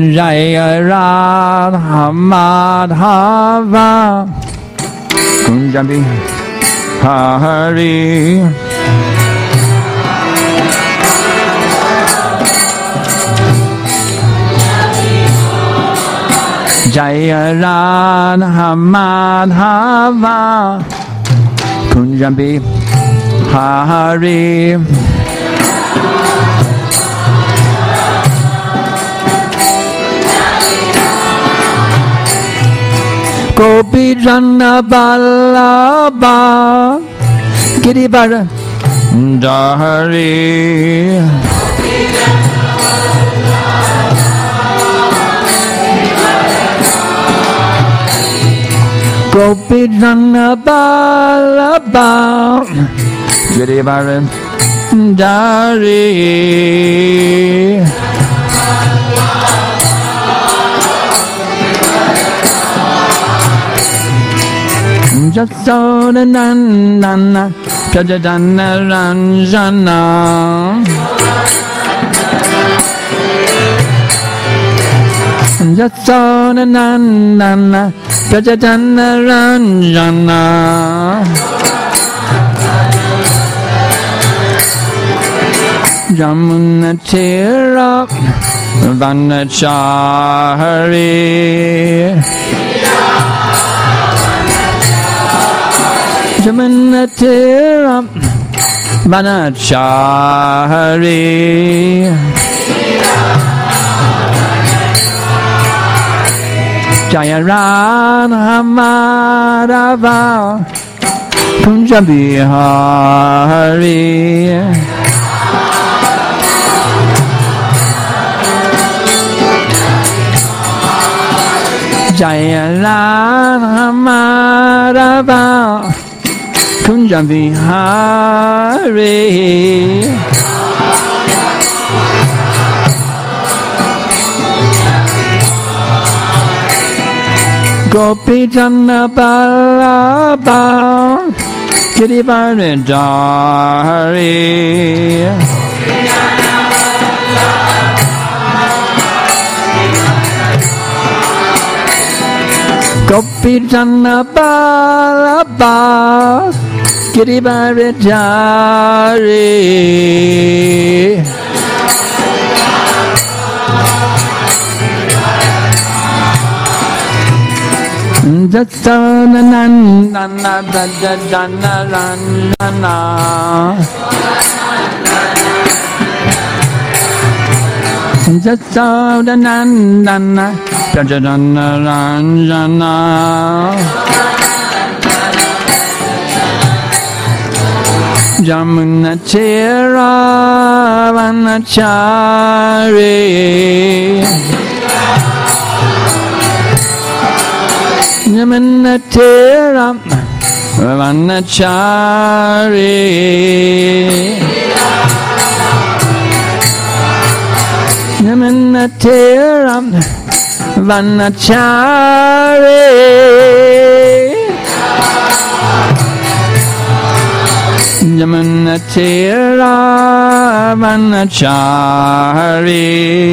Jaya Radha Madhava Kunja Bihari Jaya Radha Madhava Kunja Bihari Gopi Jana Ballabha Girivara Dhari Gopi Jana Ballabha Girivara Dhari Jasoda Nandana Prajadana Ranjana Jasoda Nandana Prajadana Ranjana Jamuna Tira Vanachari Jamanatira Vanachari Jaya Radha Madhava Kunja Bihari Jaya Radha Madhava Kunja Bihari Gopi Jana Ballabha Girivara Dhari Gopi Jana Ballabha Girivara Dhari Jasoda Nandana Prajadana Ranjana Jasoda Nandana Prajadana Ranjana Jamuna Tira Vanachari Yamanatira Vanachari Yamanatira Vanachari Yamanatira Vanachari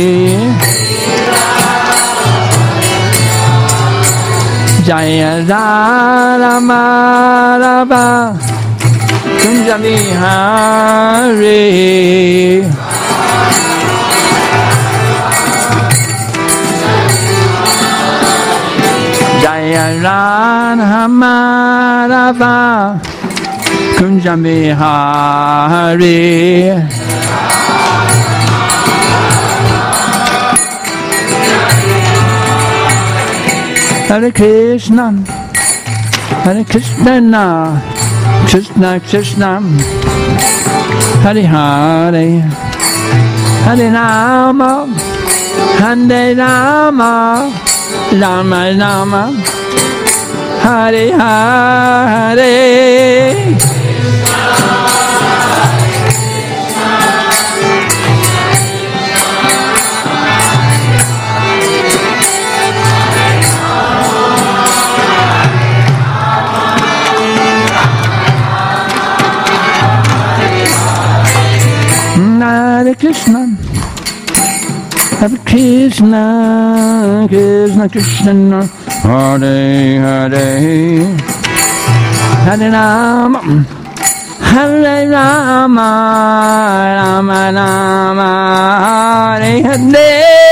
Jaya Radha Madhava Kunja Bihari Jaya Radha Madhava Kunja Bihari Hare Krishna Hare Krishna Krishna Krishna Hare Hare Hare Rama Hare Rama Rama Rama Hare Hare Hare Krishna, Krishna Krishna, Hare Hare, Hare Rama, Hare Rama, Rama Rama, Hare Hare.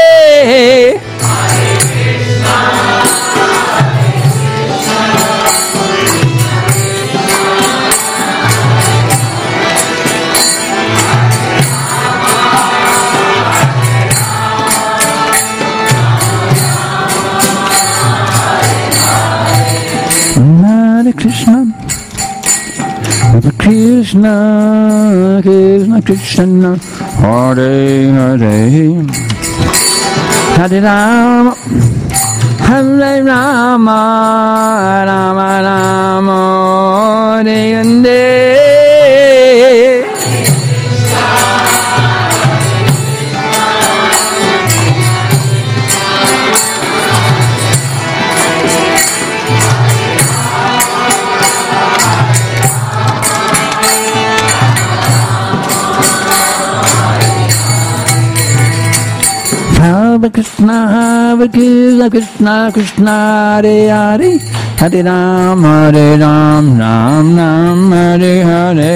Hare Krishna, Hare Krishna, Krishna Krishna, Hare Hare, Hare Rama, Hare Rama, Rama Rama, Hare Hare. Hare Krishna, Hare Krishna, Krishna Krishna, Hare Hare, Hare Ram, Ram Ram, Hare Hare.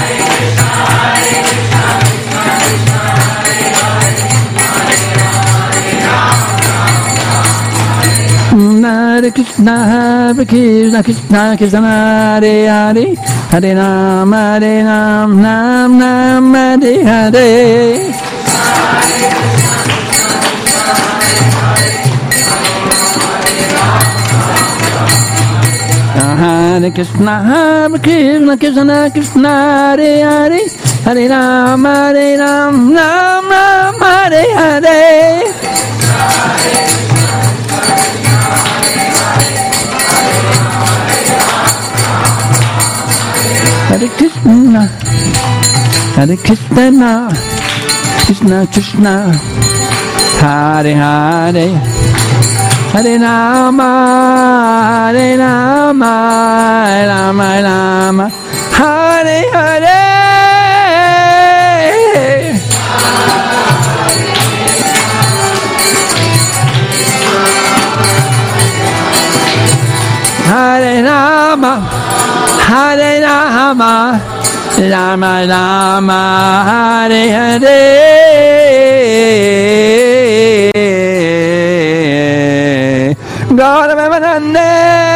Hare Krishna, Hare Krishna, Krishna Krishna, Hare Hare, Hare Ram, Ram Ram, Hare Hare. Hare Krishna, Hare Krishna, Krishna Krishna, Hare Hare, Hare Ram, Ram Ram, Hare Hare. Hare Krishna, Hare Krishna, Krishna Krishna, Hare Hare, Hare Rama, Rama Rama, Hare Hare. Hare Rama, Rama Rama, Hare Hare. God of Emanande.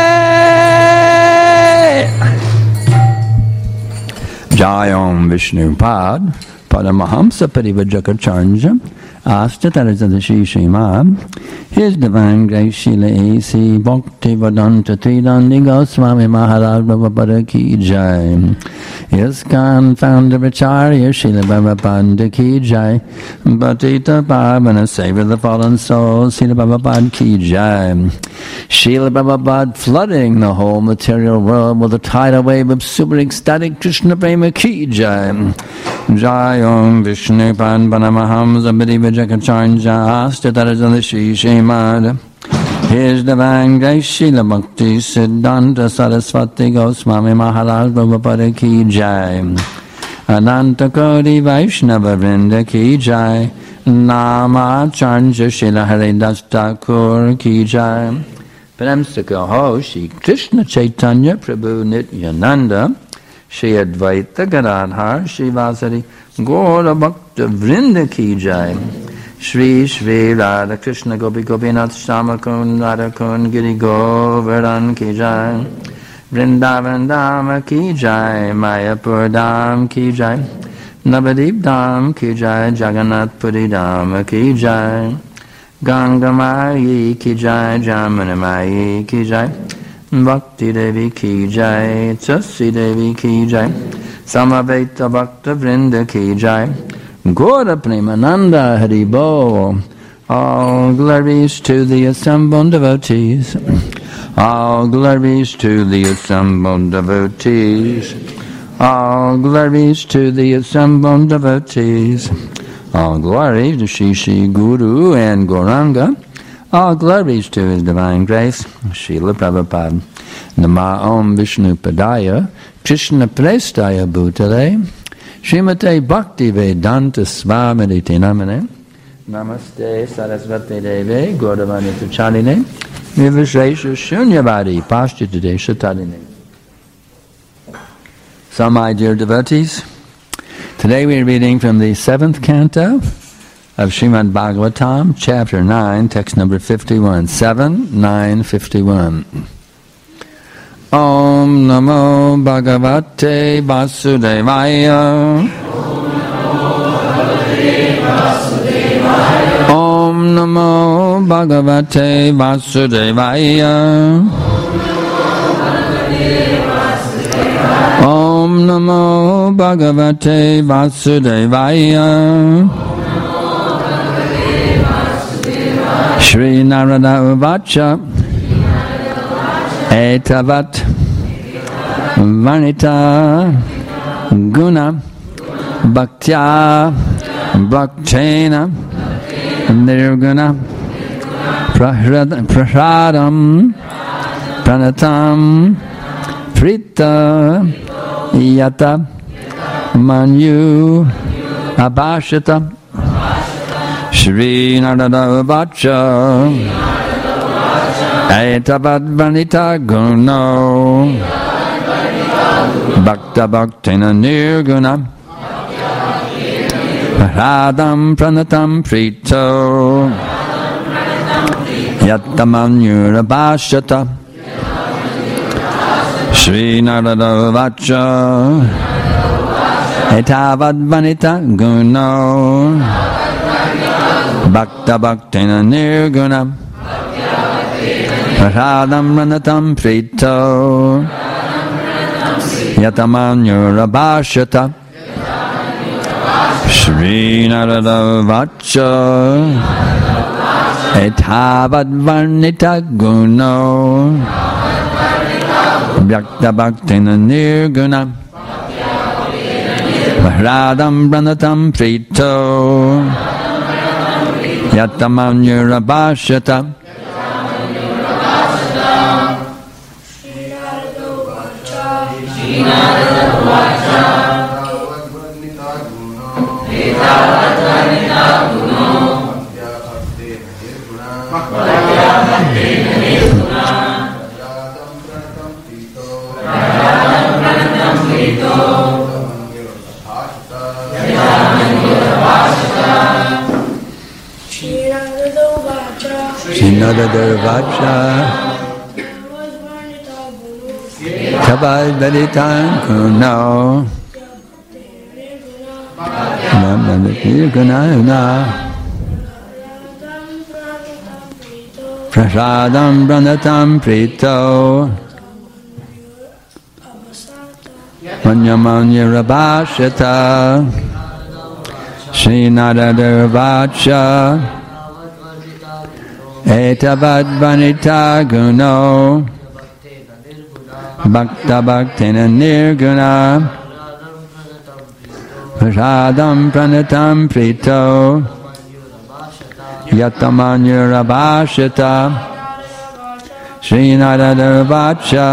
Jayom Vishnu Pad, Paramahamsa Parivajakacarya, Astatarasadasi Shrimad, His Divine Grace Srila A.C. Bhakti Vedanta Tridandi Goswami Maharaj Prabhupada Ki Jai. ISKCON Founder Acharya Srila Prabhupada Ki Jai. Bhatita Pavana Savior of the Fallen Souls Srila Prabhupada Ki Jai. Srila Prabhupada flooding the whole material world with a tidal wave of super ecstatic Krishna Prema Ki Jai. Jayom Vishnu Pad Paramahamsa Parivajakacarya Astatarasadasi Shrimad. His Divine Grace Srila Bhakti Siddhanta Saraswati Goswami Maharaj Prabhupada Ki Jai. Ananta Koti Vaishnava Vrinda Ki Jai. Namacharya Srila Haridas Thakur Ki Jai. Premsaka Ho Shri Krishna Chaitanya Prabhu Nityananda Shri Advaita Gadadhar Shri Vasari Gaura Bhakta Vrinda Ki Jai. Shri Shri Radha Krishna Gopi Gopinath Shamakun Radhakun Giri Govardhan Ki Jai. Vrindavan Dham Ki Jai. Mayapur Dham Ki Jai. Navadip Dham Ki Jai. Jagannath Puri Dham Ki Jai. Ganga Mayi Ki Jai. Jamuna Mayi Ki Jai. Bhakti Devi Ki Jai. Sasi Devi Ki Jai. Samaveta Bhakta Vrinda Ki Jai. Gaura Premananda Haribo. All glories to the assembled devotees. All glories to the assembled devotees. All glories to the assembled devotees. All glories to Shri Shri Guru and Gauranga. All glories to His Divine Grace, Srila Prabhupada. Nama Om Vishnu Padaya, Krishna Prestaya Bhutale, Srimate Bhakti Vedanta Svamiriti Namane, Namaste Sarasvati Deve Gauravani Tucharine Nivishresha Shunyavadi Pashtitadesha Tadine. So my dear devotees, today we are reading from the 7th canto of Srimad Bhagavatam, chapter 9, text number 51. 7, 9, 51. Om Namo Bhagavate Vasudevaya. Om Namo Bhagavate Vasudevaya. Om Namo Bhagavate Vasudevaya. Shri Narada Uvacha Etavat Vanita Guna Bhaktya Bhaktena Nirguna Prasadam Pranatam Prita Yata Manyu Abhashita Shri Narada Vacha Etavad Vanita Guno Bhakta Bhaktena Nirguna Radam Pranatam Prito Yatamanyura Bhashata Shri Narada Vacha Etavad Vanita Guno Bhakta Bhaktena Nirguna Radam Pranatam Prito Yatamanyura Bhashata Shri Narada Vacha Etavad Varnita Guno Bhakta Bhaktena Nirguna Radam Pranatam Prito Yatamanyura Bhashata Shinadadavacha Tabadaditan Kuno Nirguna Prasadam Pranatam Prito Manyamanyura Bhashata Shinadadavacha Etavad Vanita Guno Bhakta Bhaktena Nirguna Prasadam Pranatam Prito Yatamanyura Bhashata Shri Narada Vacha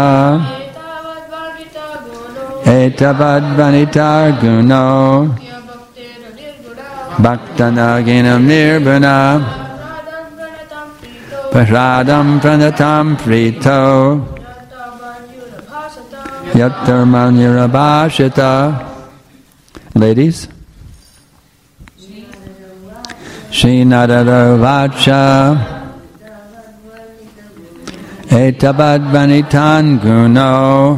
Etavad Vanita Guno Bhaktanagina Nirbuna Prasadam Pranatam Prito Yatamanyura Bhashata. Ladies, Shri Narada Vacha Etavad Vanitan Guno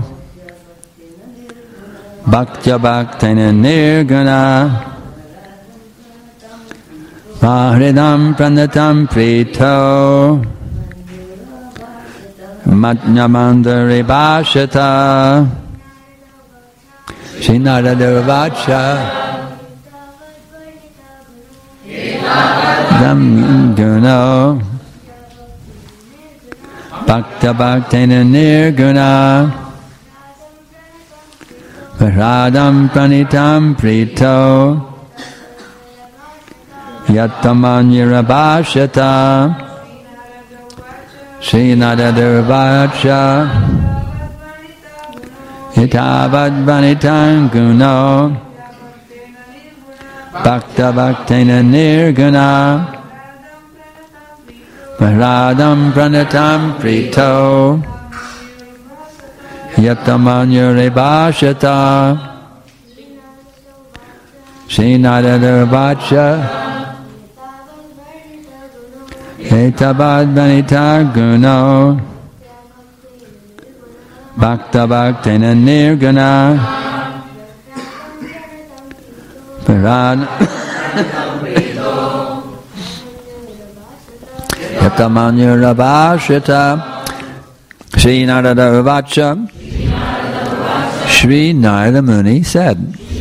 Bhaktya Bhaktena Nirguna Vahridam Pranatam Prito Matnyamandari Bhashata Shri Narada Vacha Dam Guno Bhakta Bhaktena Nirguna Radam Pranitam Prito Yatamanyura Bhashata Shri Narada Vacha Etavad Vanitan Guno Bhakta Bhaktena Nirguna Radham Pranatam Prito Yatamanyure Bhashata Shinadadar Vacha Etabad Vanita Guno Bhakta Bhaktena Nirguna Parad Yatamanyura Bhashata Shinadadar Vacha Shri Narada Muni said,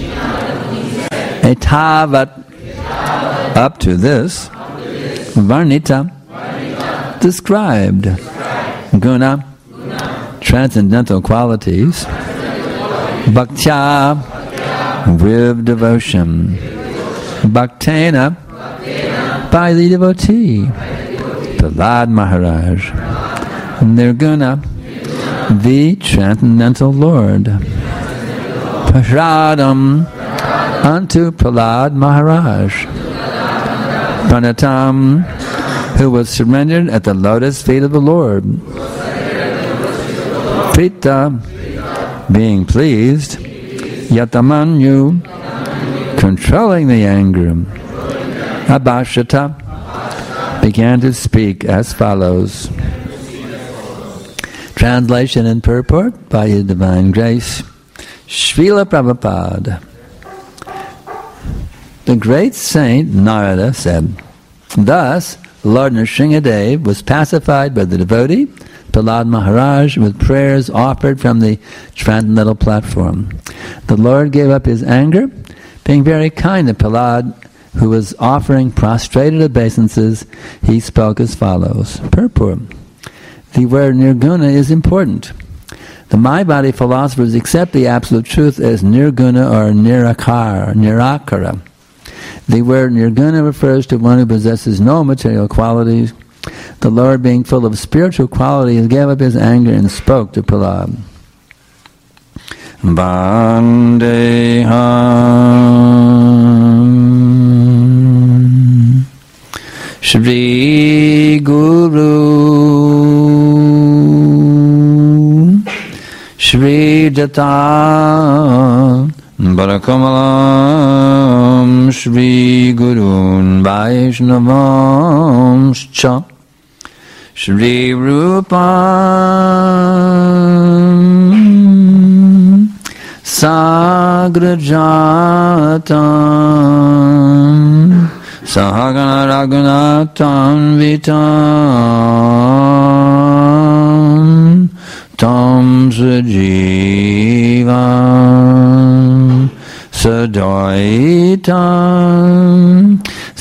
Etavat, up to this, Varnita, described, Guna, transcendental qualities, Bhaktya, with devotion, Bhaktena, by the devotee, Prahlad Maharaj, Nirguna, the transcendental Lord, Prasadam, unto Prahlad Maharaj, Pranatam, who was surrendered at the lotus feet of the Lord, Prita, being pleased, Yatamanyu, controlling the anger, Abhashata, began to speak as follows. Translation and purport by His Divine Grace, Srila Prabhupada. The great saint Narada said, thus, Lord Nrsingadev was pacified by the devotee, Prahlad Maharaj, with prayers offered from the transcendental platform. The Lord gave up his anger, being very kind to Prahlad, who was offering prostrated obeisances. He spoke as follows. Purport. The word Nirguna is important. The Mayavadi philosophers accept the absolute truth as Nirguna or Nirakara. The word Nirguna refers to one who possesses no material qualities. The Lord, being full of spiritual qualities, gave up his anger and spoke to Prahlad. Vandeham Shri Guru Shri Jata Barakamalam Shri Gurun Vaishnavam Scha Shri Rupam Sagrajatam Sahagana Raghunatam Vitam Tam Sajivam Sadaitam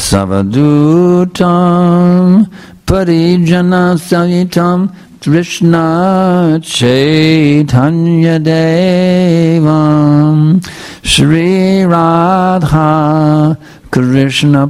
Savadutam Parijana Savitam Krishna Chaitanya Devam Shri Radha Krishna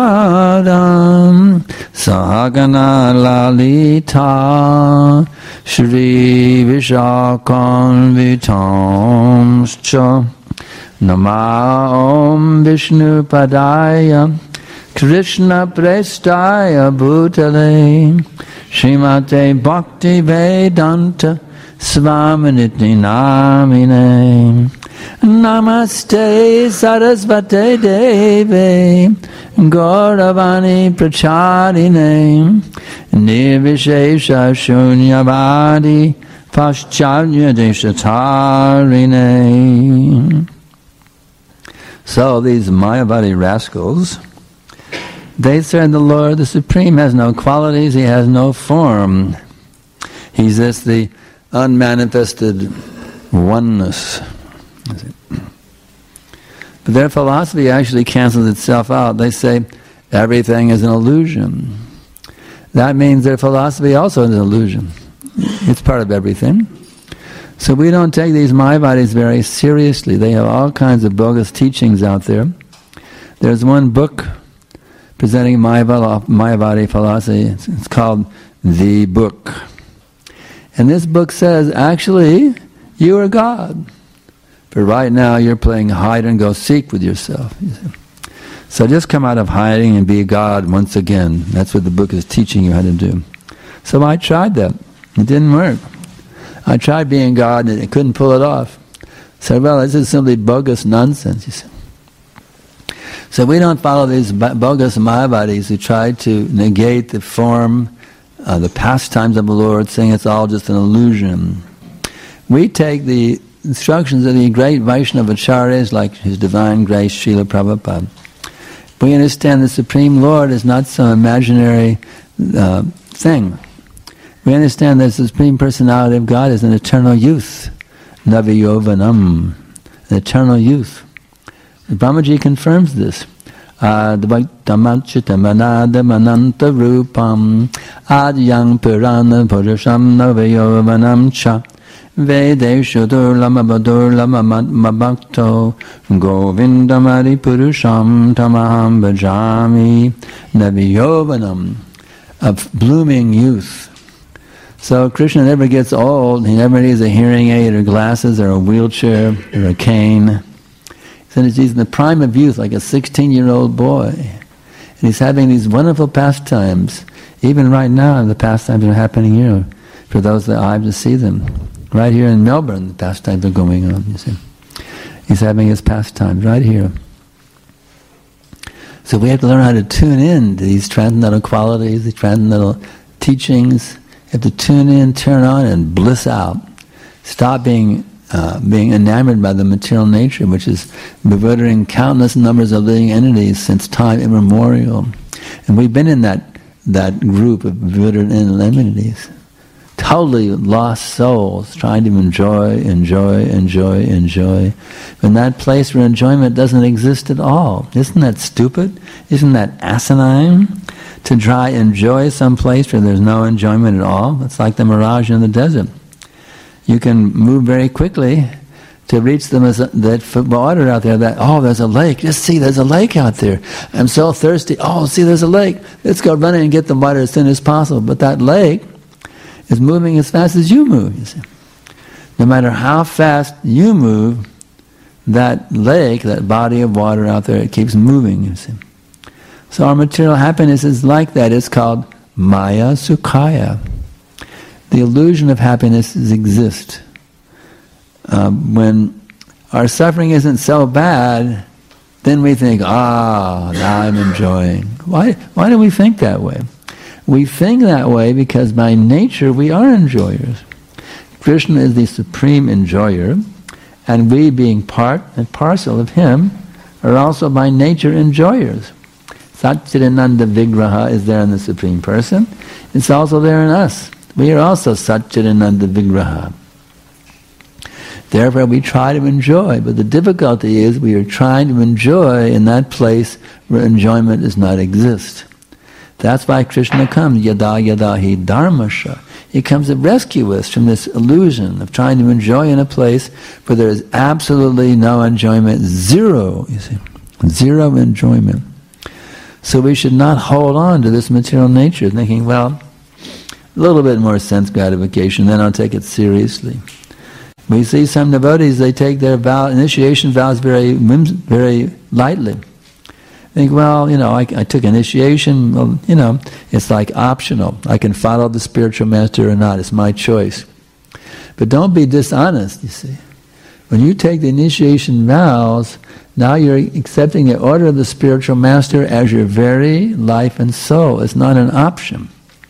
Padam Sahagana Lalita Shri Vishakam Vitamscha Nama Om Vishnu Padaya Krishna Prestaya Bhutale Srimate Bhakti Vedanta Svaminiti Namine Namaste Sarasvate Deve Gauravani Pracharine Nirvishesha Shunyavadi Paschalya Deshatarine. So these Mayavadi rascals, they said the Lord, the Supreme, has no qualities, He has no form. He's just the unmanifested oneness. But their philosophy actually cancels itself out. They say everything is an illusion. That means their philosophy also is an illusion. It's part of everything. So we don't take these Mayavadis very seriously. They have all kinds of bogus teachings out there. There's one book presenting Mayavadi philosophy. It's called The Book. And this book says, actually, you are God. But right now you're playing hide and go seek with yourself. So just come out of hiding and be God once again. That's what the book is teaching you how to do. So I tried that. It didn't work. I tried being God and I couldn't pull it off. So, well, this is simply bogus nonsense, you see. So we don't follow these bogus Mayavadis who try to negate the form, the pastimes of the Lord, saying it's all just an illusion. We take the instructions of the great Vaishnava acharyas like His Divine Grace Srila Prabhupada. We understand the Supreme Lord is not some imaginary thing. We understand that the Supreme Personality of God is an eternal youth, Naviyovanam, an eternal youth. Brahmaji confirms this. Advaitamanchitamanadamananta rupam adyang purana purusham navayovanam cha vedeshu durlamabadurlamamabhakto govindamari purusham tamaham bhajami naviyovanam, a blooming youth. So Krishna never gets old. He never needs a hearing aid or glasses or a wheelchair or a cane. So he's in the prime of youth, like a 16-year-old boy. And he's having these wonderful pastimes. Even right now, the pastimes are happening here. For those that I have to see them. Right here in Melbourne, the pastimes are going on, you see. He's having his pastimes right here. So we have to learn how to tune in to these transcendental qualities, these transcendental teachings. You have to tune in, turn on, and bliss out. Stop being enamored by the material nature, which is bewildering countless numbers of living entities since time immemorial. And we've been in that group of bewildered entities. Totally lost souls, trying to enjoy. In that place where enjoyment doesn't exist at all. Isn't that stupid? Isn't that asinine? To try enjoy some place where there's no enjoyment at all. It's like the mirage in the desert. You can move very quickly to reach that water out there. There's a lake. Just see, there's a lake out there. I'm so thirsty. Oh, see, there's a lake. Let's go running and get the water as soon as possible. But that lake is moving as fast as you move, you see. No matter how fast you move, that lake, that body of water out there, it keeps moving, you see. So our material happiness is like that. It's called Maya Sukhaya. The illusion of happiness exists. When our suffering isn't so bad, then we think, now I'm enjoying. Why do we think that way? We think that way because by nature we are enjoyers. Krishna is the supreme enjoyer, and we, being part and parcel of Him, are also by nature enjoyers. Satchidananda Vigraha is there in the Supreme Person. It's also there in us. We are also Satchidananda Vigraha. Therefore we try to enjoy, but the difficulty is we are trying to enjoy in that place where enjoyment does not exist. That's why Krishna comes, yada yada hi dharmasha. He comes to rescue us from this illusion of trying to enjoy in a place where there is absolutely no enjoyment, zero, you see, zero enjoyment. So we should not hold on to this material nature, thinking, well, a little bit more sense gratification, then I'll take it seriously. We see some devotees, they take their initiation vows very lightly. Think, well, I took initiation, well, it's like optional. I can follow the spiritual master or not, it's my choice. But don't be dishonest, you see. When you take the initiation vows, now you're accepting the order of the spiritual master as your very life and soul. It's not an option.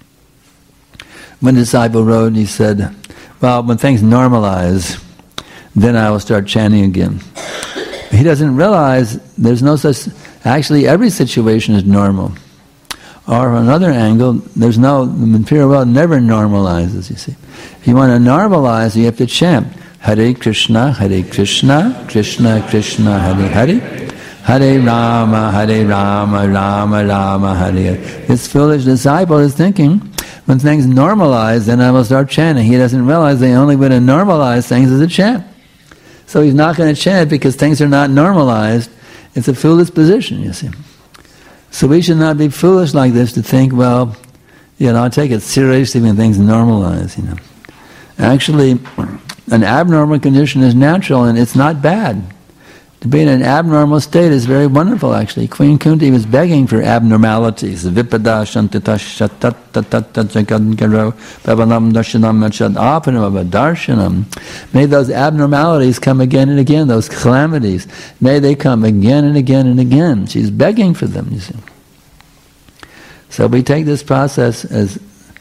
One disciple wrote and he said, well, when things normalize, then I will start chanting again. He doesn't realize there's no such... Actually, every situation is normal. Or from another angle, the material world never normalizes, you see. If you want to normalize, you have to chant, Hare Krishna, Krishna Krishna, Hare Hare, Hare Rama, Rama Rama, Hare. This foolish disciple is thinking, when things normalize, then I will start chanting. He doesn't realize the only way to normalize things is to chant. So he's not going to chant because things are not normalized. It's a foolish position, you see. So we should not be foolish like this to think, well, I'll take it seriously when things normalize, Actually, an abnormal condition is natural and it's not bad. To be in an abnormal state is very wonderful, actually. Queen Kunti was begging for abnormalities. Vipada shantitash shatat bhavanam darshanam machad apanam darshanam. May those abnormalities come again and again, those calamities. May they come again and again and again. She's begging for them, you see. So we take this process as,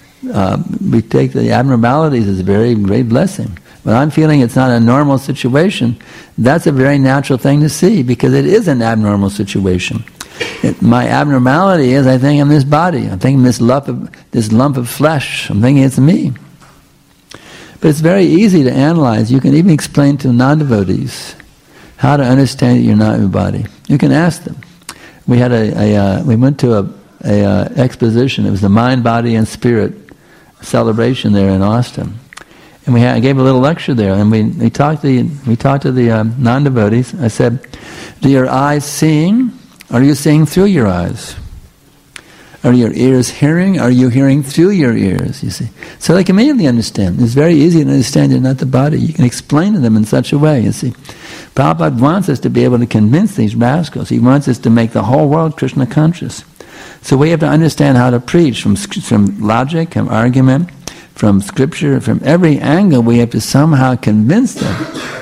we take the abnormalities as a very great blessing. When I'm feeling it's not a normal situation, that's a very natural thing to see, because it is an abnormal situation. My abnormality is I think I'm this body, I'm thinking this lump of flesh, I'm thinking it's me. But it's very easy to analyze. You can even explain to non-devotees how to understand that you're not your body. You can ask them. We had we went to a exposition. It was the Mind, Body, and Spirit celebration there in Austin. And I gave a little lecture there, and we talked to the non-devotees. I said, "Do your eyes seeing? Are you seeing through your eyes? Are your ears hearing? Are you hearing through your ears?" You see, so they can immediately understand. It's very easy to understand you're not the body. You can explain to them in such a way. You see, Prabhupada wants us to be able to convince these rascals. He wants us to make the whole world Krishna conscious. So we have to understand how to preach from logic, from argument, from scripture, from every angle. We have to somehow convince them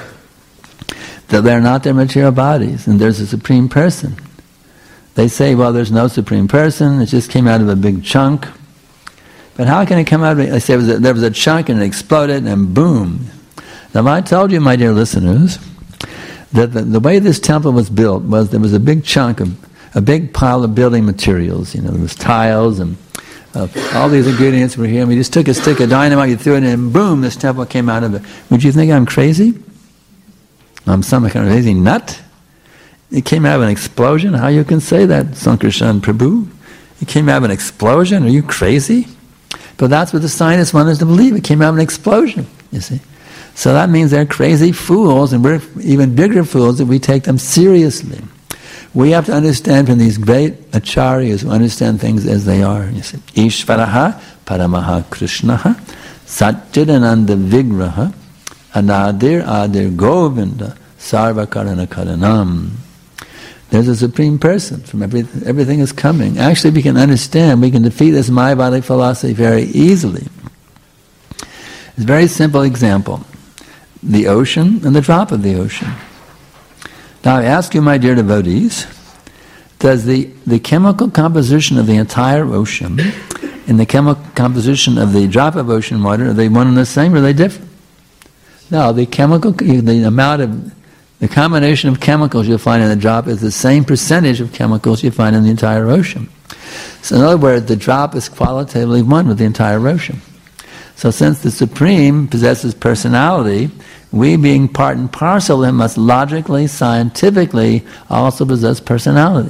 that they're not their material bodies and there's a supreme person. They say, well, there's no supreme person, it just came out of a big chunk. But how can it come out of I say there was a chunk and it exploded and boom. Now I told you, my dear listeners, that the way this temple was built was there was a big chunk of a big pile of building materials. You know, there was tiles and all these ingredients were here, and we just took a stick of dynamite, you threw it in, and boom, this temple came out of it. Would you think I'm crazy? I'm some kind of crazy nut? It came out of an explosion? How you can say that, Sankarshan Prabhu? It came out of an explosion? Are you crazy? But that's what the scientists want us to believe. It came out of an explosion, you see. So that means they're crazy fools, and we're even bigger fools if we take them seriously. We have to understand from these great acharyas who understand things as they are. You see, Ishvaraha Paramaha Krishnaha Satchidananda Vigraha Anadir Adir Govinda Sarva Karana Karanam. There's a supreme person. From everything is coming. Actually, we can understand. We can defeat this Mayavadic philosophy very easily. It's a very simple example: the ocean and the drop of the ocean. Now I ask you, my dear devotees, does the chemical composition of the entire ocean and the chemical composition of the drop of ocean water, are they one and the same, or are they different? No, the combination of chemicals you'll find in the drop is the same percentage of chemicals you find in the entire ocean. So in other words, the drop is qualitatively one with the entire ocean. So since the Supreme possesses personality, we, being part and parcel of him, must logically, scientifically also possess personality.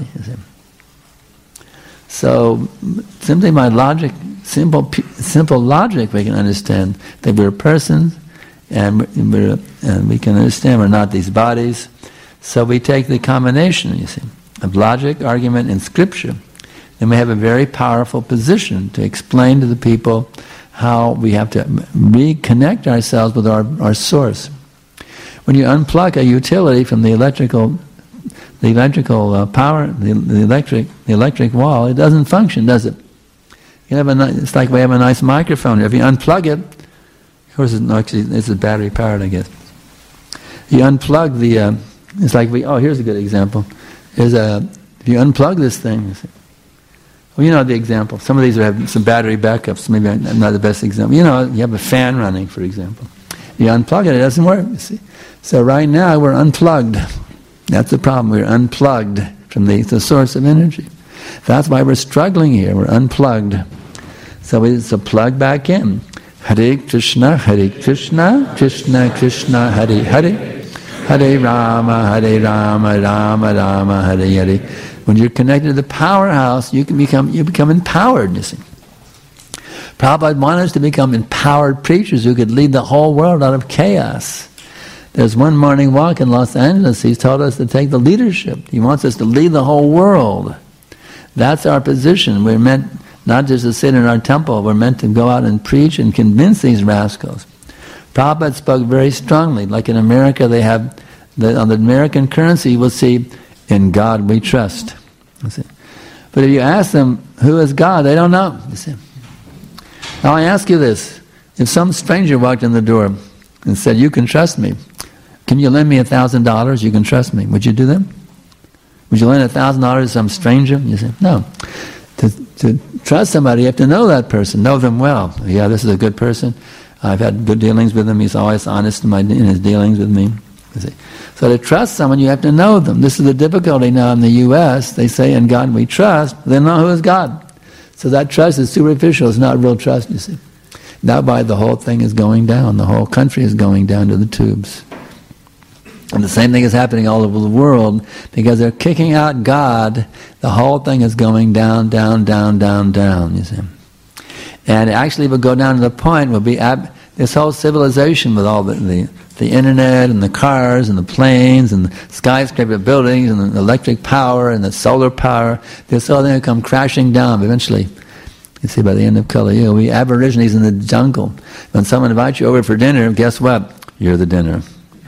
So, simply by logic, simple logic, we can understand that we're persons, and we can understand we're not these bodies. So we take the combination, you see, of logic, argument, and scripture, and we have a very powerful position to explain to the people how we have to reconnect ourselves with our source. When you unplug a utility from the electrical power, the electric wall, it doesn't function, does it? It's like we have a nice microphone. If you unplug it, of course, it's battery powered, I guess. You unplug it's like here's a good example. If you unplug this thing, well, you know the example. Some of these have some battery backups. Maybe I'm not the best example. You know, you have a fan running, for example. You unplug it, it doesn't work, you see. So right now we're unplugged. That's the problem. We're unplugged from the source of energy. That's why we're struggling here. We're unplugged. So it's a plug back in. Hare Krishna, Krishna Krishna, Hare Hare. Hare Rama, Rama Rama, Hare Hare. When you're connected to the powerhouse, you become empowered, you see. Prabhupada wanted us to become empowered preachers who could lead the whole world out of chaos. There's one morning walk in Los Angeles, he's told us to take the leadership. He wants us to lead the whole world. That's our position. We're meant not just to sit in our temple, we're meant to go out and preach and convince these rascals. Prabhupada spoke very strongly. Like in America, they have on the American currency you will see, "In God we trust." You see. But if you ask them, who is God, they don't know. You see. Now I ask you this. If some stranger walked in the door and said, "You can trust me. Can you lend me $1,000? You can trust me." Would you do that? Would you lend $1,000 to some stranger? You say, no. To trust somebody, you have to know that person, know them well. Yeah, this is a good person. I've had good dealings with him. He's always honest in his dealings with me. You see. So to trust someone, you have to know them. This is the difficulty now in the U.S. They say, "In God we trust." They don't know who is God. So that trust is superficial. It's not real trust, you see. That's why the whole thing is going down. The whole country is going down to the tubes. And the same thing is happening all over the world, because they're kicking out God. The whole thing is going down, down, down, down, down, you see. And actually it will go down to the point, will be this whole civilization with all the internet and the cars and the planes and the skyscraper buildings and the electric power and the solar power, this whole thing will come crashing down eventually. You see, by the end of Kali Yuga, we aborigines in the jungle. When someone invites you over for dinner, guess what? You're the dinner.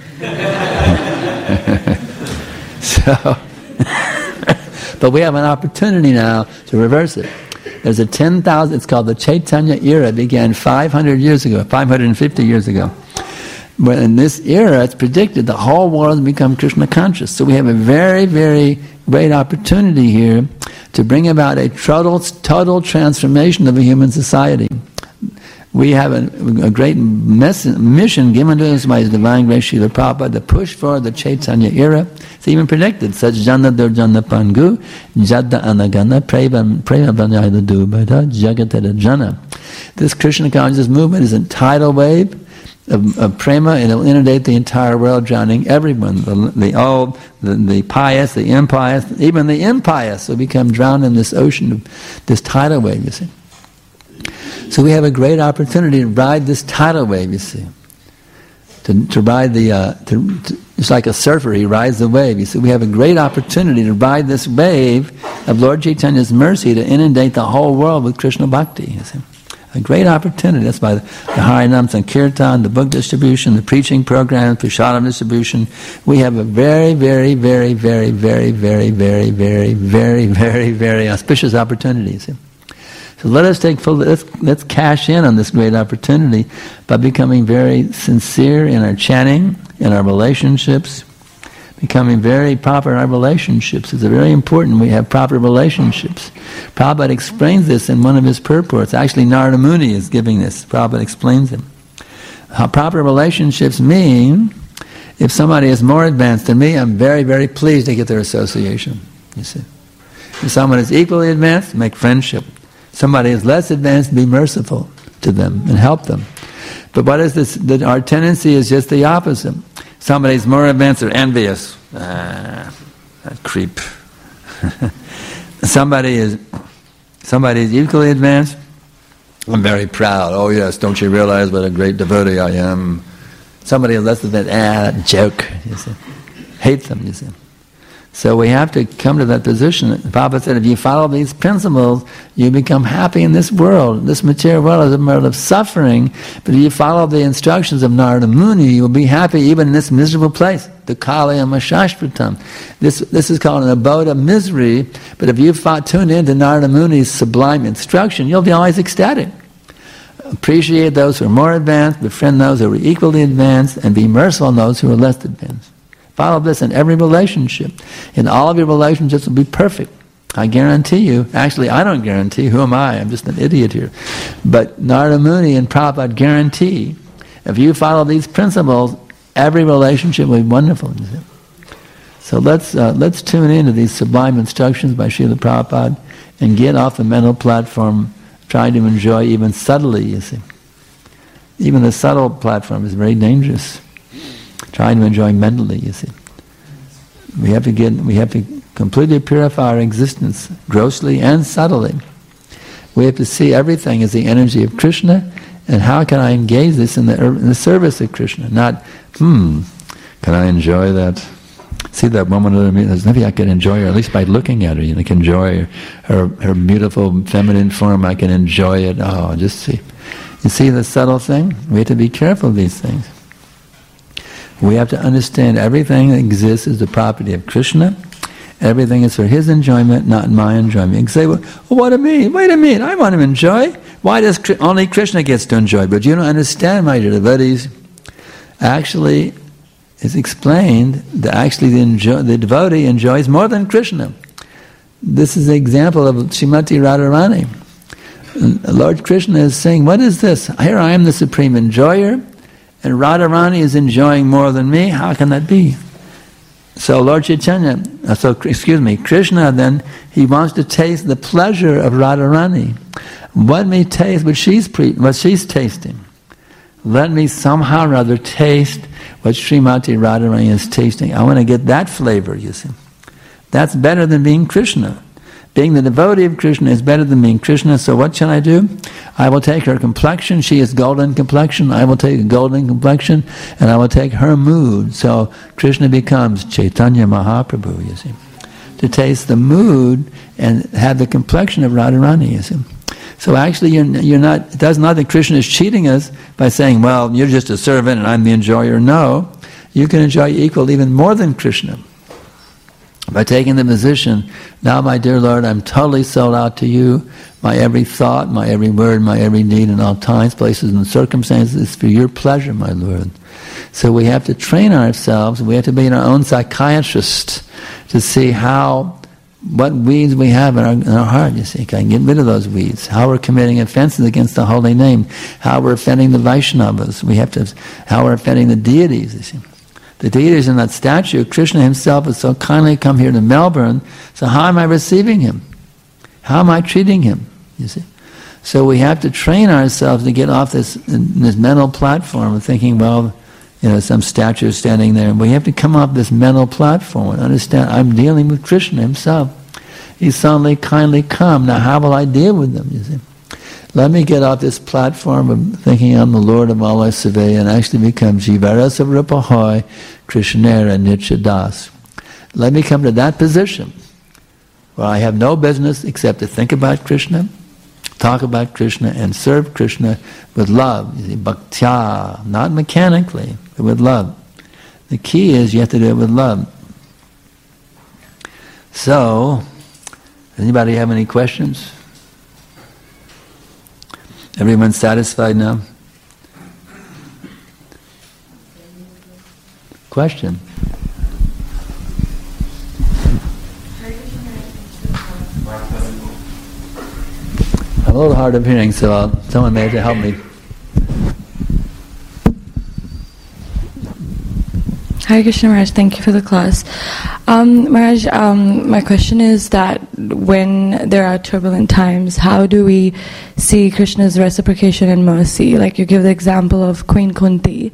But we have an opportunity now to reverse it. There's a 10,000, it's called the Chaitanya era. It began 500 years ago, 550 years ago. But in this era, it's predicted the whole world will become Krishna conscious. So we have a very, very great opportunity here to bring about a total transformation of a human society. We have a great mission given to us by His Divine Grace Srila Prabhupada to push for the Chaitanya era. It's even predicted, such jana durjana pangu, jada anagana, prema banyayada dubada, jagateda jana. This Krishna consciousness movement is a tidal wave of prema, and it will inundate the entire world, drowning everyone. The pious, the impious, even the impious will become drowned in this ocean of this tidal wave, you see. So we have a great opportunity to ride this tidal wave, you see. To ride it's like a surfer, he rides the wave. You see, we have a great opportunity to ride this wave of Lord Chaitanya's mercy to inundate the whole world with Krishna Bhakti, you see. A great opportunity. That's why the Harinam Sankirtan, the book distribution, the preaching program, Prasadam distribution. We have a very, very, very, very, very, very, very, very, very, very, very auspicious opportunity, you see. So let us let's cash in on this great opportunity by becoming very sincere in our chanting, in our relationships, becoming very proper in our relationships. It's very important we have proper relationships. Prabhupada explains this in one of his purports. Actually, Narada Muni is giving this. Prabhupada explains it. How proper relationships mean, if somebody is more advanced than me, I'm very, very pleased to get their association. You see, if someone is equally advanced, make friendship. Somebody is less advanced, be merciful to them and help them. But what is this? Our tendency is just the opposite. Somebody is more advanced, they're envious. That creep. Somebody is equally advanced, I'm very proud. Oh yes, don't you realize what a great devotee I am? Somebody is less advanced, that joke. You see. Hate them, you see. So we have to come to that position. Prabhupada said, if you follow these principles, you become happy in this world. This material world is a world of suffering, but if you follow the instructions of Narada Muni, you will be happy even in this miserable place. The Kalayam Shashvatam. This is called an abode of misery, but if you tune in to Narada Muni's sublime instruction, you'll be always ecstatic. Appreciate those who are more advanced, befriend those who are equally advanced, and be merciful on those who are less advanced. Follow this in every relationship. And all of your relationships will be perfect. I guarantee you. Actually, I don't guarantee. Who am I? I'm just an idiot here. But Narada Muni and Prabhupada guarantee, if you follow these principles, every relationship will be wonderful. So let's tune into these sublime instructions by Srila Prabhupada and get off the mental platform, trying to enjoy even subtly, you see. Even the subtle platform is very dangerous. Trying to enjoy mentally, you see. We have to completely purify our existence, grossly and subtly. We have to see everything as the energy of Krishna, and how can I engage this in the service of Krishna? Not, can I enjoy that? See that woman, maybe I can enjoy her, at least by looking at her. I can enjoy her beautiful feminine form, I can enjoy it. Oh, just see. You see the subtle thing? We have to be careful of these things. We have to understand everything that exists is the property of Krishna. Everything is for his enjoyment, not my enjoyment. You can say, well, what do you mean? Wait a minute, I want to enjoy. Why does only Krishna gets to enjoy? But you don't understand, my dear devotees. Actually, it's explained that actually the devotee enjoys more than Krishna. This is the example of Srimati Radharani. Lord Krishna is saying, what is this? Here I am the supreme enjoyer, and Radharani is enjoying more than me. How can that be? So Lord Chaitanya, Krishna then, he wants to taste the pleasure of Radharani. Let me taste what she's tasting. Let me somehow or other taste what Srimati Radharani is tasting. I want to get that flavor, you see. That's better than being Krishna. Being the devotee of Krishna is better than being Krishna, so what shall I do? I will take her complexion. She is golden complexion. I will take a golden complexion, and I will take her mood. So Krishna becomes Chaitanya Mahaprabhu, you see. To taste the mood and have the complexion of Radharani, you see. So actually, you're not. It doesn't that Krishna is cheating us by saying, "Well, you're just a servant and I'm the enjoyer." No, you can enjoy equal, even more than Krishna, by taking the position. Now, my dear Lord, I'm totally sold out to you. My every thought, my every word, my every deed, in all times, places, and circumstances is for your pleasure, my Lord. So we have to train ourselves. We have to be our own psychiatrist to see what weeds we have in our heart, you see. Can get rid of those weeds. How we're committing offenses against the holy name. How we're offending the Vaishnavas. How we're offending the deities, you see. The deities in that statue, Krishna himself has so kindly come here to Melbourne, so how am I receiving him? How am I treating him, you see? So we have to train ourselves to get off this mental platform of thinking, well, some statue standing there. And we have to come off this mental platform and understand I'm dealing with Krishna himself. He's suddenly kindly come. Now how will I deal with them, you see? Let me get off this platform of thinking I'm the Lord of all I survey and actually become Jivarasa Rupahoy Krishnera Nityadas. Let me come to that position where I have no business except to think about Krishna, talk about Krishna, and serve Krishna with love. You see, bhaktya, not mechanically, but with love. The key is you have to do it with love. So, anybody have any questions? Everyone satisfied now? Question? I'm a little hard of hearing, so someone may have to help me. Hare Krishna Maharaj, thank you for the class. Maharaj, my question is that when there are turbulent times, how do we see Krishna's reciprocation and mercy? Like you give the example of Queen Kunti,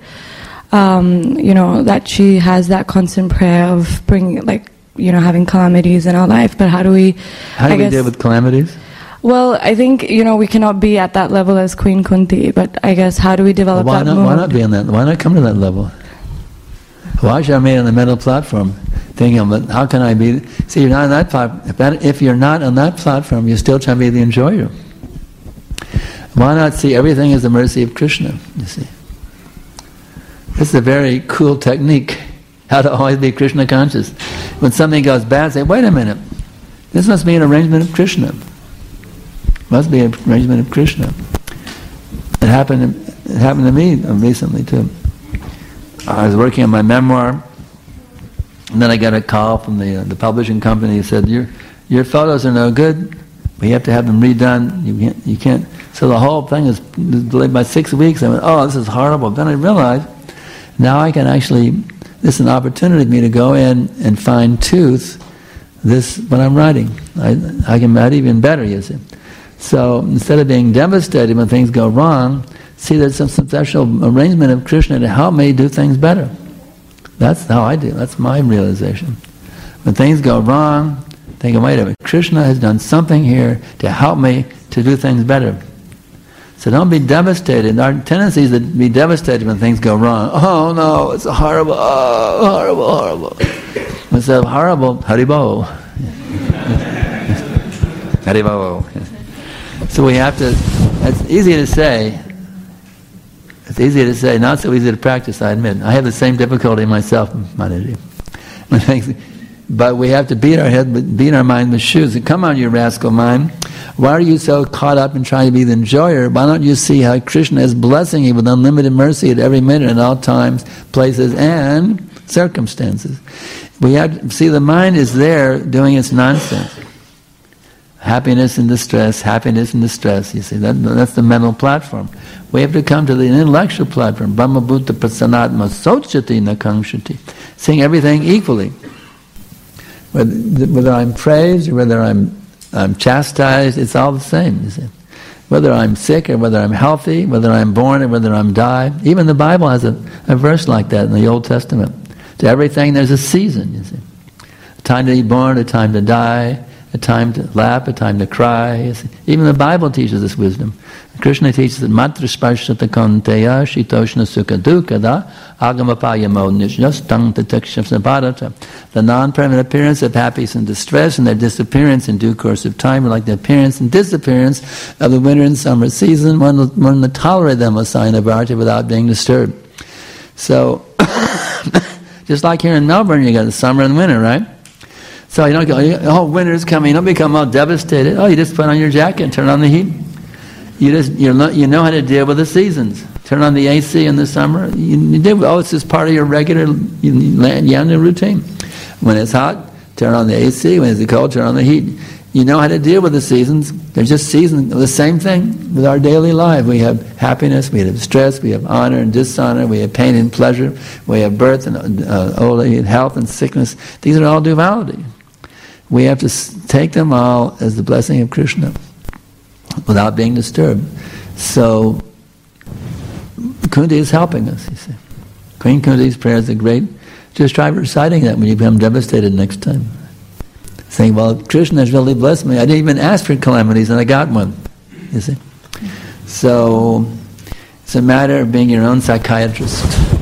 that she has that constant prayer of having calamities in our life, but how do we deal with calamities? Well, I think, we cannot be at that level as Queen Kunti, but I guess how do we develop that mood? Why not be on that? Why not come to that level? Why should I be on the mental platform thinking, how can I be? See, you're not on that platform. If you're not on that platform, you're still trying to be the enjoyer. Why not see everything as the mercy of Krishna, you see? This is a very cool technique, how to always be Krishna conscious. When something goes bad, say, wait a minute, this must be an arrangement of Krishna. Must be an arrangement of Krishna. It happened to me recently too. I was working on my memoir, and then I got a call from the publishing company. He said, "Your photos are no good. We have to have them redone. You can't." So the whole thing is delayed by 6 weeks. I went, "Oh, this is horrible." Then I realized now I can actually. This is an opportunity for me to go in and fine tooth what I'm writing. I can write even better, you see. So instead of being devastated when things go wrong, see there's some special arrangement of Krishna to help me do things better. That's how I do. That's my realization. When things go wrong, thinking, wait a minute, Krishna has done something here to help me to do things better. So don't be devastated. Our tendency is to be devastated when things go wrong. Oh no, it's horrible. Oh, horrible, horrible. Instead of horrible, Haribol. Haribol. So we have to, it's easy to say, It's easy to say, not so easy to practice, I admit. I have the same difficulty myself, Mataji. But we have to beat our mind with shoes. Come on, you rascal mind. Why are you so caught up in trying to be the enjoyer? Why don't you see how Krishna is blessing you with unlimited mercy at every minute, in all times, places, and circumstances? We have to see the mind is there doing its nonsense. Happiness and distress, you see. That's the mental platform. We have to come to the intellectual platform. Brahma Bhuta Prasanatma Sochati Nakangshati. Seeing everything equally. Whether I'm praised or whether I'm chastised, it's all the same, you see. Whether I'm sick or whether I'm healthy, whether I'm born or whether I'm die. Even the Bible has a verse like that in the Old Testament. To everything there's a season, you see. A time to be born, a time to die, a time to laugh, a time to cry. You see. Even the Bible teaches this wisdom. Krishna teaches that Matra Sparshata Konteya Shitoshna Sukha Dukkada Agamapaya Modnishjastang Tatakshasabharata. The non-permanent appearance of happiness and distress and their disappearance in due course of time are like the appearance and disappearance of the winter and summer season. One will tolerate them a sign of arti without being disturbed. So, just like here in Melbourne, you got the summer and winter, right? So you don't go, oh, winter's coming, you don't become all devastated. Oh, you just put on your jacket and turn on the heat. You know how to deal with the seasons. Turn on the AC in the summer. It's just part of your regular Yamna routine. When it's hot, turn on the AC. When it's cold, turn on the heat. You know how to deal with the seasons. They're just seasons. The same thing with our daily life. We have happiness, we have stress, we have honor and dishonor, we have pain and pleasure, we have birth and old age, health and sickness. These are all duality. We have to take them all as the blessing of Krishna without being disturbed. So, Kunti is helping us, you see. Queen Kunti's prayers are great. Just try reciting that when you become devastated next time. Saying, well, Krishna has really blessed me. I didn't even ask for calamities and I got one, you see. So, it's a matter of being your own psychiatrist.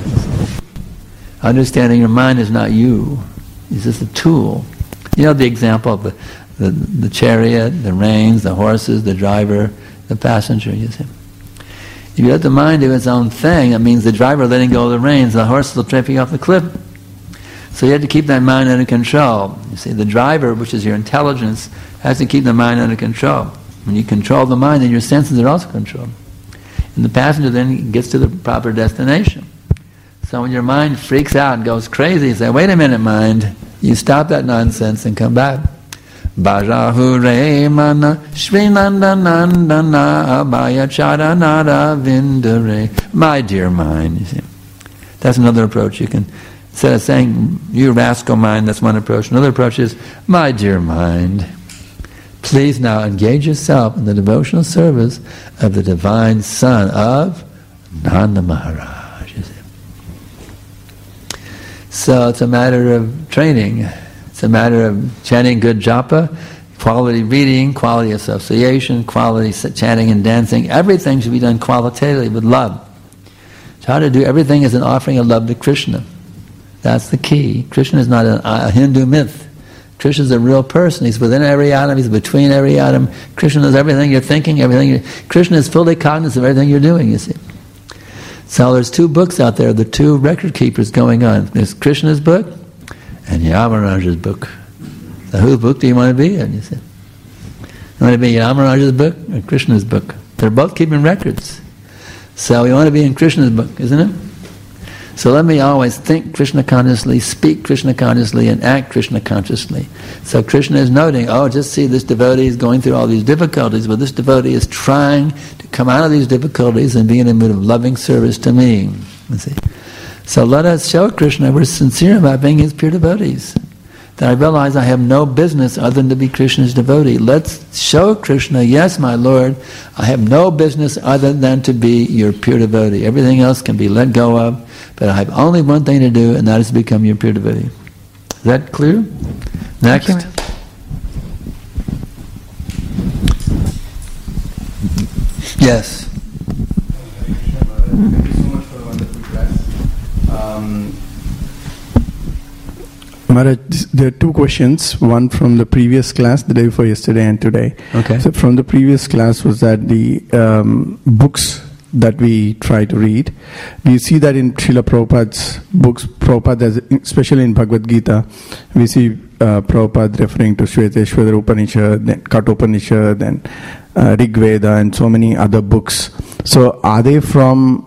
Understanding your mind is not you. It's just a tool. You know the example of the chariot, the reins, the horses, the driver, the passenger, you see. If you let the mind do its own thing, that means the driver letting go of the reins, the horses will trip you off the cliff. So you have to keep that mind under control. You see, the driver, which is your intelligence, has to keep the mind under control. When you control the mind, then your senses are also controlled. And the passenger then gets to the proper destination. So when your mind freaks out and goes crazy, you say, wait a minute, mind. You stop that nonsense and come back. Bhajahure mana shrinandanandana abhaya charanara vindare. My dear mind, you see. That's another approach. You can, instead of saying, you rascal mind, that's one approach. Another approach is, my dear mind, please now engage yourself in the devotional service of the divine son of Nanda Maharaj. You see. So it's a matter of training. It's a matter of chanting good japa, quality reading, quality association, quality chanting and dancing. Everything should be done qualitatively with love. Try to do everything as an offering of love to Krishna. That's the key. Krishna is not a Hindu myth. Krishna is a real person. He's within every atom. He's between every atom. Krishna knows everything you're thinking, Krishna is fully cognizant of everything you're doing, you see. So there's two books out there, the two record keepers going on. There's Krishna's book and Yamaraj's book. So whose book do you want to be in, you see? You want to be in Yamaraj's book or Krishna's book? They're both keeping records. So you want to be in Krishna's book, isn't it? So let me always think Krishna consciously, speak Krishna consciously, and act Krishna consciously. So Krishna is noting, oh, just see, this devotee is going through all these difficulties, but this devotee is trying to come out of these difficulties and be in a mood of loving service to me. You see? So let us show Krishna we're sincere about being his pure devotees. That I realize I have no business other than to be Krishna's devotee. Let's show Krishna, yes, my Lord, I have no business other than to be your pure devotee. Everything else can be let go of, but I have only one thing to do, and that is to become your pure devotee. Is that clear? Next. Yes. Thank you so much for the wonderful class. Maharaj, there are two questions, one from the previous class, the day before yesterday and today. Okay. So from the previous class was that the books that we try to read. We see that in Srila Prabhupada's books, especially in Bhagavad Gita, we see Prabhupada referring to Shveteshwara Upanishad, then Kathopanishad, and Rig Veda, and so many other books. So are they from,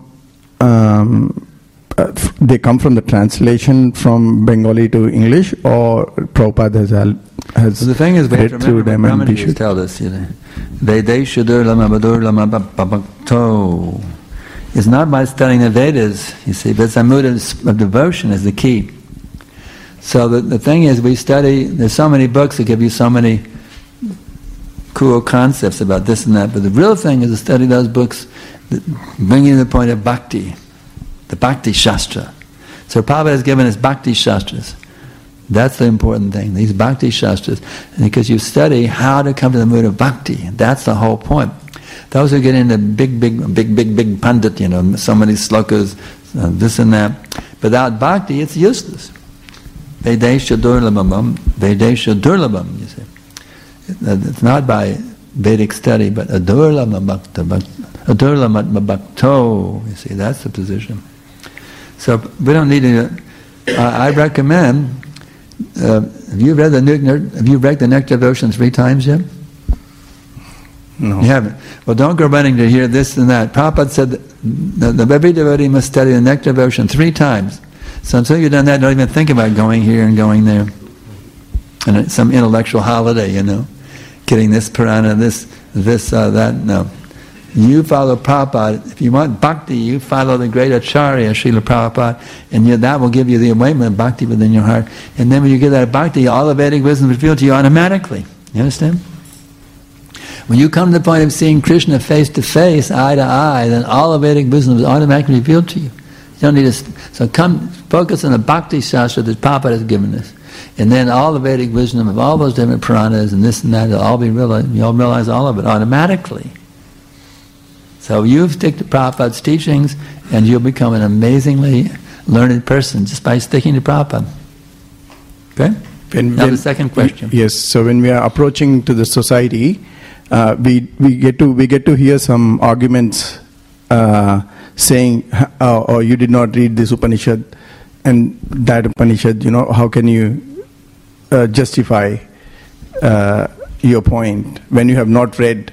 they come from the translation from Bengali to English, or Prabhupada has the thing is, we have to read through them and we should tell us, Vedesha Durlama Badurlama Babakto. It's not by studying the Vedas, you see, but it's a mood of devotion is the key. So the thing is, we study, there's so many books that give you so many cool concepts about this and that, but the real thing is to study those books that bring you to the point of bhakti, the Bhakti Shastra. So Prabhupada has given us Bhakti Shastras. That's the important thing, these Bhakti Shastras. Because you study how to come to the mood of bhakti. That's the whole point. Those who get into big pandit, so many slokas, this and that. Without bhakti, it's useless. Vedesha Durlabam, you see. It's not by Vedic study, but Adurlamat Bhakto, you see, that's the position. So we don't need to, I recommend, have you read the Nectar of Ocean 3 times yet? No. You haven't? Well, don't go running to hear this and that. Prabhupada said that every devotee must study the Nectar of Ocean 3 times. So until you've done that, don't even think about going here and going there. And it's some intellectual holiday, getting this Purana, this, that, no. You follow Prabhupada. If you want bhakti, you follow the great Acharya, Srila Prabhupada, and that will give you the awakening of bhakti within your heart. And then when you get that bhakti, all the Vedic wisdom will reveal to you automatically. You understand? When you come to the point of seeing Krishna face to face, eye to eye, then all the Vedic wisdom is automatically revealed to you. You don't need to. So come focus on the Bhakti Shastra that Prabhupada has given us. And then all the Vedic wisdom of all those different Puranas and this and that, will all be realized. You'll realize all of it automatically. So you stick to Prabhupada's teachings and you'll become an amazingly learned person just by sticking to Prabhupada. Okay? Now the second question. Yes, so when we are approaching to the society, we get to hear some arguments saying, oh, you did not read this Upanishad and that Upanishad, how can you justify your point when you have not read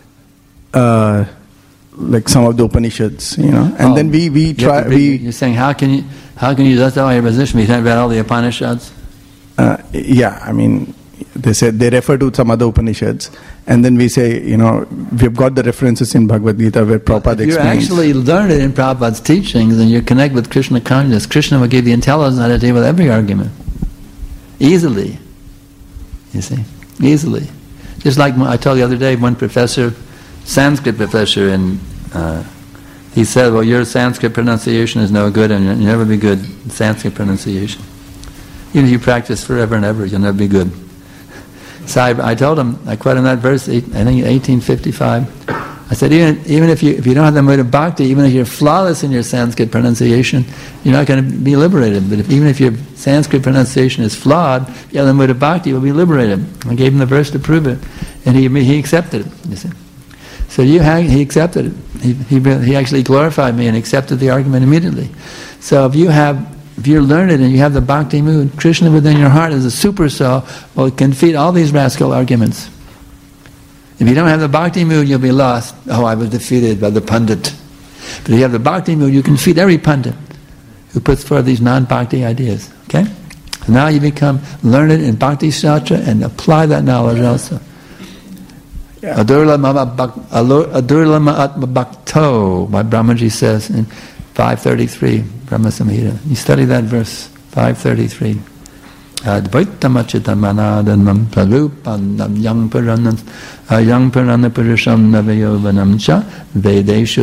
like some of the Upanishads, and then we try. You're saying how can you justify your position? You haven't read all the Upanishads. Yeah, I mean, they said they refer to some other Upanishads, and then we say, we've got the references in Bhagavad Gita where Prabhupada explains. If you actually learn it in Prabhupada's teachings and you connect with Krishna consciousness, Krishna will give you intelligence how to deal with every argument. Easily. You see? Easily. Just like I told you the other day, one professor, Sanskrit professor, and he said, well, your Sanskrit pronunciation is no good and you'll never be good in Sanskrit pronunciation. Even if you practice forever and ever, you'll never be good. So I told him, I quoted him that verse, I think 1855. I said, even if you don't have the mood of bhakti, even if you're flawless in your Sanskrit pronunciation, you're not going to be liberated. But even if your Sanskrit pronunciation is flawed, if you have the mood of bhakti, you'll be liberated. I gave him the verse to prove it, and he accepted it. You see, so he accepted it. He actually glorified me and accepted the argument immediately. So if you're learned and you have the bhakti mood, Krishna within your heart is a super soul, well, it can defeat all these rascal arguments. If you don't have the bhakti mood, you'll be lost. Oh, I was defeated by the pundit. But if you have the bhakti mood, you can defeat every pundit who puts forth these non-bhakti ideas. Okay? So now you become learned in Bhakti Shastra and apply that knowledge also. Adurla Ma'atma Bhakto, my Brahmaji says in 533, Brahma Samhita. You study that verse, 533. Advaitamachitamanadanam prarupanam yang purana purusham navayovanam cha vedesha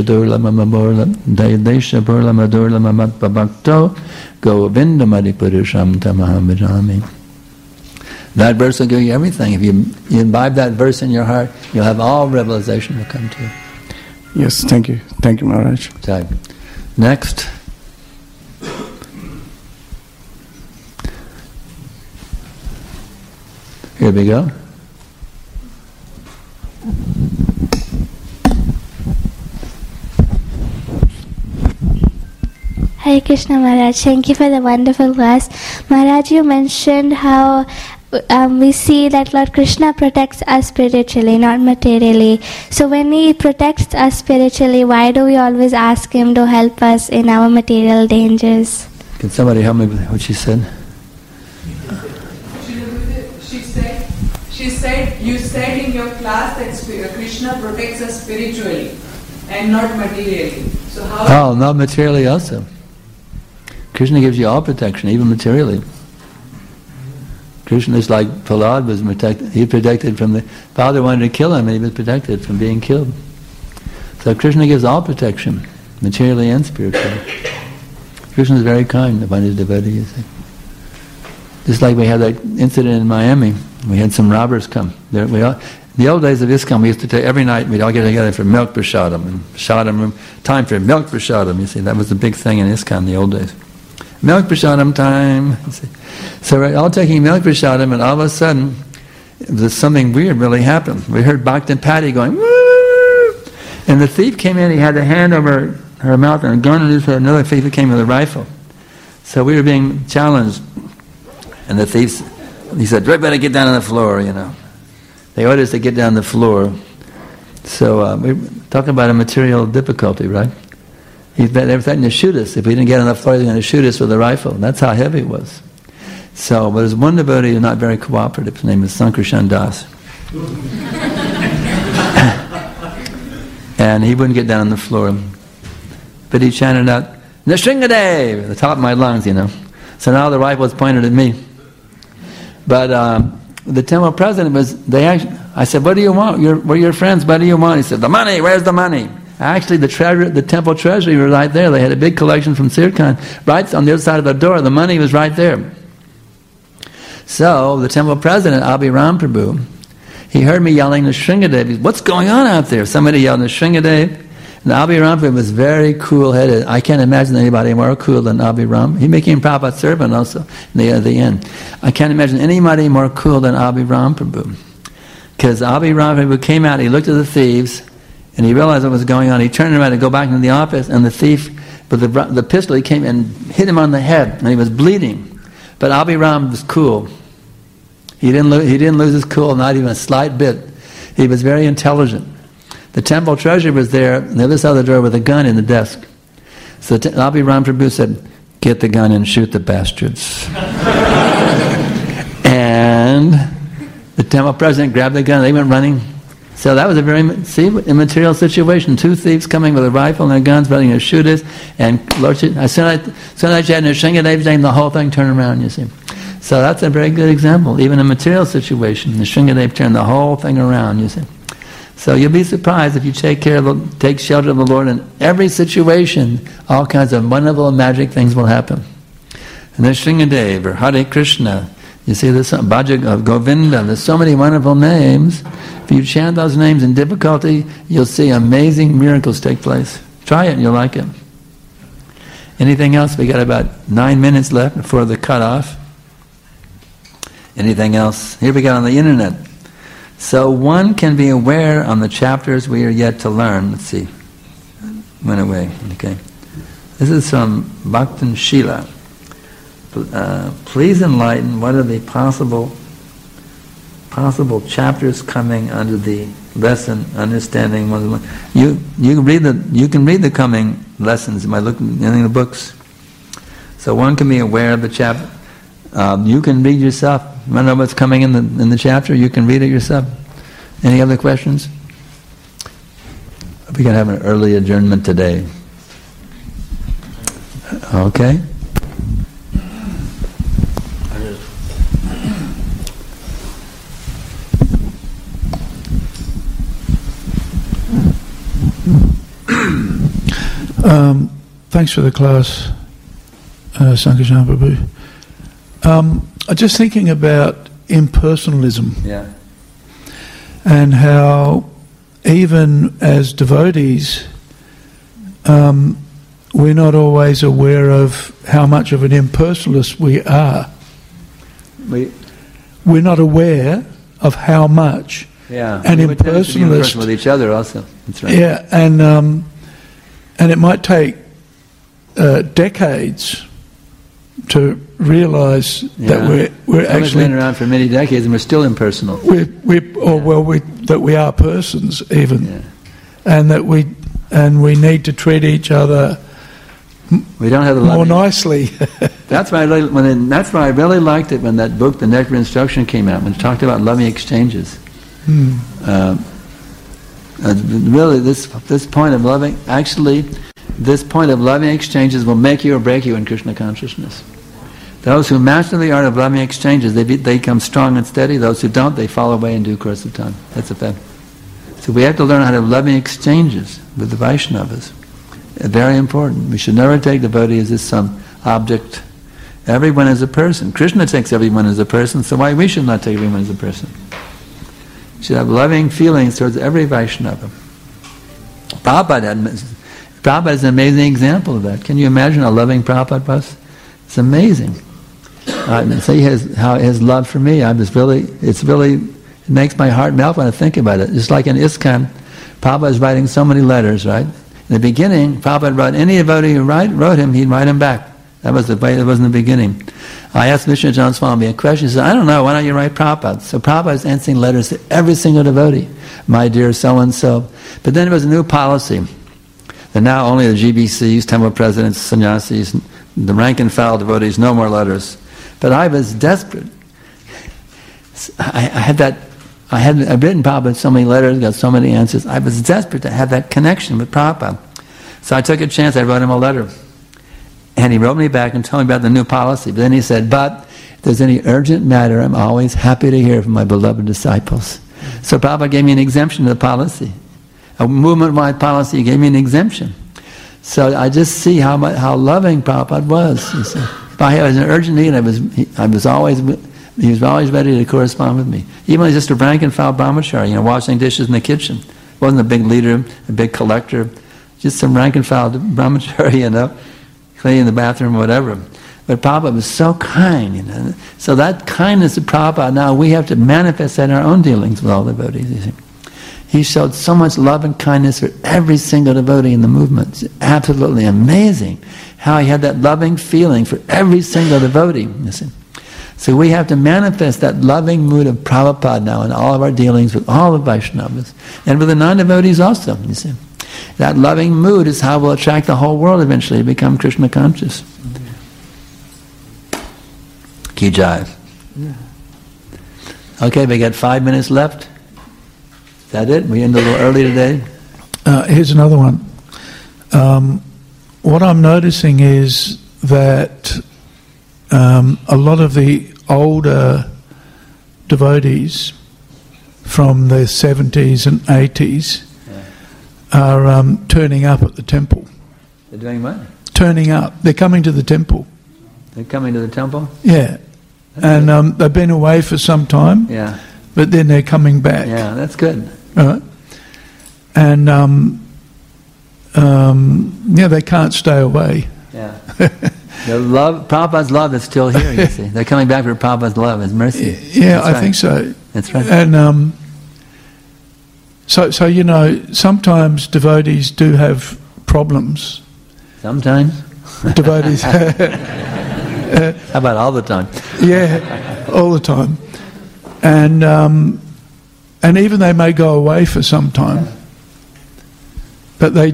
burlama durlama matpabhakto govindamadi purusham tamaham bhajami. That verse will give you everything. If you imbibe that verse in your heart, you'll have all realization will come to you. Yes, thank you. Thank you, Maharaj. Okay. Next. Here we go. Krishna Maharaj. Thank you for the wonderful class. Maharaj, you mentioned how we see that Lord Krishna protects us spiritually, not materially. So when He protects us spiritually, why do we always ask Him to help us in our material dangers? Can somebody help me with what she said? She said, you said in your class that Krishna protects us spiritually and not materially. So how? Oh, not materially also. Krishna gives you all protection, even materially. Krishna is like Prahlad was protected. He protected from the father wanted to kill him, and he was protected from being killed. So Krishna gives all protection, materially and spiritually. Krishna is very kind upon his devotees. Just like we had that incident in Miami, we had some robbers come. In the old days of ISKCON, we used to take every night. We'd all get together for milk prasadam and prasadam room. Time for milk prasadam. You see, that was the big thing in ISKCON in the old days. Milk prasadam time. So we're all taking milk prasadam, and all of a sudden, something weird really happened. We heard Bhakti Patty going, woo! And the thief came in, he had a hand over her mouth and a gun in his head. Another thief came with a rifle. So we were being challenged. And the thief, he said, "We better get down on the floor," you know. They ordered us to get down on the floor. So we're talking about a material difficulty, right? They were threatening to shoot us. If we didn't get on the floor, they were going to shoot us with a rifle. That's how heavy it was. So, but there's one devotee who's not very cooperative. His name is Sankarshan Das. And he wouldn't get down on the floor. But he chanted out, "Nrsingadev!" at the top of my lungs, you know. So now the rifle was pointed at me. But the temple president I said, "What do you want? We're your friends. What do you want?" He said, "The money. Where's the money?" Actually, the temple treasury was right there. They had a big collection from Sirkan. Right on the other side of the door, the money was right there. So the temple president, Abhiram Prabhu, he heard me yelling Nrsingadev. He said, "What's going on out there?" Somebody yelled Nrsingadev. And Abhiram Prabhu was very cool-headed. I can't imagine anybody more cool than Abhiram. He became Prabhupada's servant also at the end. I can't imagine anybody more cool than Abhiram Prabhu. Because Abhiram Prabhu came out, he looked at the thieves, and he realized what was going on. He turned around to go back into the office, and the thief, with the pistol, he came and hit him on the head, and he was bleeding. But Abhiram was cool. He didn't lose his cool, not even a slight bit. He was very intelligent. The temple treasurer was there on the other side of the door with a gun in the desk. So Abhiram Prabhu said, "Get the gun and shoot the bastards." And the temple president grabbed the gun. They went running. So that was a very immaterial situation. Two thieves coming with a rifle and their guns, ready to shoot us. And Lord, as soon as you had Nrsingadev name, the whole thing turned around, you see. So that's a very good example. Even in a material situation, Nrsingadev turned the whole thing around, you see. So you'll be surprised if you take shelter of the Lord in every situation, all kinds of wonderful and magic things will happen. And there's Nrsingadev or Hare Krishna. You see this Bhaja of Govinda. There's so many wonderful names. If you chant those names in difficulty, you'll see amazing miracles take place. Try it and you'll like it. Anything else? We got about 9 minutes left before the cutoff. Anything else? Here we go on the internet. So one can be aware on the chapters we are yet to learn. Let's see. Went away. Okay. This is from Bhaktan Shila. Please enlighten what are the possible chapters coming under the lesson understanding one. You can read the coming lessons by looking in the books. So one can be aware of the chapter. You can read yourself. You want to know what's coming in the chapter? You can read it yourself. Any other questions? We can have an early adjournment today. Okay. Thanks for the class, Sankarshan Prabhu. I'm just thinking about impersonalism. Yeah. And how even as devotees, we're not always aware of how much of an impersonalist we are. We're not aware of how much an impersonalist with each other also. That's right. Yeah, and it might take decades to realise that we're actually been around for many decades and we're still impersonal. That we are persons even, and that we need to treat each other. We don't have the more nicely. That's why I really liked it when that book, The Nectar Instruction, came out. When it talked about loving exchanges. Really, this point of loving, this point of loving exchanges will make you or break you in Krishna consciousness. Those who master the art of loving exchanges, they become strong and steady. Those who don't, they fall away in due course of time. That's a fact. So we have to learn how to have loving exchanges with the Vaishnavas. Very important. We should never take devotee as some object. Everyone is a person. Krishna takes everyone as a person, so why we should not take everyone as a person? We should have loving feelings towards every Vaishnava. Prabhupada is an amazing example of that. Can you imagine how loving Prabhupada was? It's amazing. See how his love for me, it makes my heart melt when I think about it. Just like in ISKCON, Prabhupada is writing so many letters, right? In the beginning, Prabhupada wrote any devotee who wrote him, he'd write him back. That was the way it was in the beginning. I asked Vishnu Swami a question. He said, I don't know, why don't you write Prabhupada? So Prabhupada is answering letters to every single devotee. My dear so-and-so. But then there was a new policy. And now only the GBCs, temple presidents, sannyasis, the rank and file devotees, no more letters. But I was desperate. I've written Prabhupada so many letters, got so many answers. I was desperate to have that connection with Prabhupada. So I took a chance, I wrote him a letter. And he wrote me back and told me about the new policy. But then he said, but if there's any urgent matter, I'm always happy to hear from my beloved disciples. So Prabhupada gave me an exemption to the policy. A movement-wide policy, he gave me an exemption. So I just see how loving Prabhupada was. You see. If I had an urgent need, he was always ready to correspond with me. Even when he was just a rank and file brahmachari, washing dishes in the kitchen. Wasn't a big leader, a big collector, just some rank and file brahmachari, cleaning the bathroom, whatever. But Prabhupada was so kind, So that kindness of Prabhupada, now we have to manifest that in our own dealings with all the devotees, you see. He showed so much love and kindness for every single devotee in the movement. It's absolutely amazing how he had that loving feeling for every single devotee, you see. So we have to manifest that loving mood of Prabhupada now in all of our dealings with all the Vaishnavas. And with the non-devotees also, you see. That loving mood is how we'll attract the whole world eventually to become Krishna conscious. Ki jai. Okay, we got 5 minutes left. Is that it? We ended a little early today. Here's another one. What I'm noticing is that a lot of the older devotees from the 70s and 80s are turning up at the temple. They're doing what? Turning up. They're coming to the temple. They're coming to the temple? Yeah. And they've been away for some time. Yeah. But then they're coming back. Yeah, that's good. Right. And they can't stay away. Yeah. The love, Prabhupada's love is still here, you see. They're coming back for Prabhupada's love, his mercy. Yeah, I think so. That's right. And so sometimes devotees do have problems. Sometimes? Devotees. How about all the time? Yeah, all the time. And even they may go away for some time. But they